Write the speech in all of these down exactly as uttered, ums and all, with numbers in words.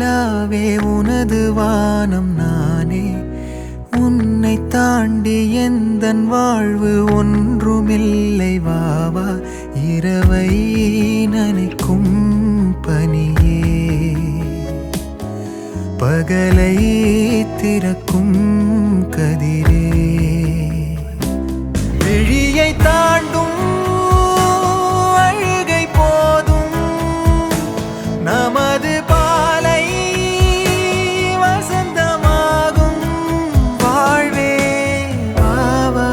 நிலாவே உனது வானம் நானே, உன்னை தாண்டி எந்தன் வாழ்வு ஒன்றுமில்லை. வாவா இரவை நனைக்கும் பனியே, பகலை திறக்கும் கதிரே, விழியை தாண்டும் அழுகை போதும் நமது பாலை வசந்தமாகும். வாழ்வே வாவா,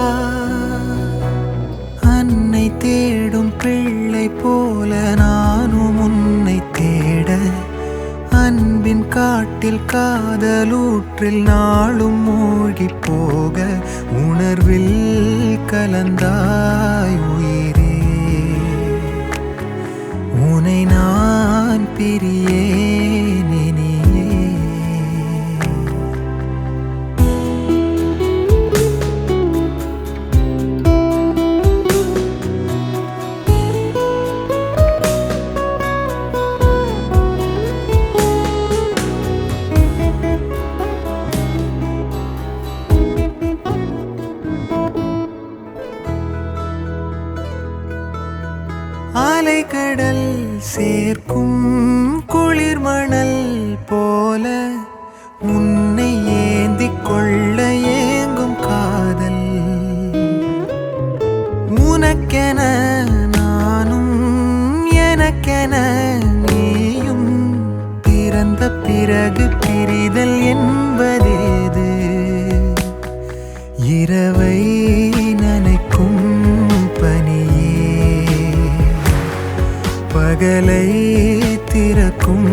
அன்னை தேடும் பிள்ளை போல நானும் உன்னை தேட, அன்பின் காட்டில் காதலூற்றில் நாளும் மூழ்கி போக, உணர்வில் கலந்தாய் உயிரே, உனை நான் பிரியேன் இனியே. அலைக்கடல் சேர்க்கும் குளிர் மணல் போல, உன்னை ஏந்திக் கொள்ள ஏங்கும் காதல். உனக்கென நானும் எனக்கென நீயும், பிறந்த பிறகு பிரிதல் என்பதேது? இரவை நனைக்கும் பனியே, பகலை திறக்கும்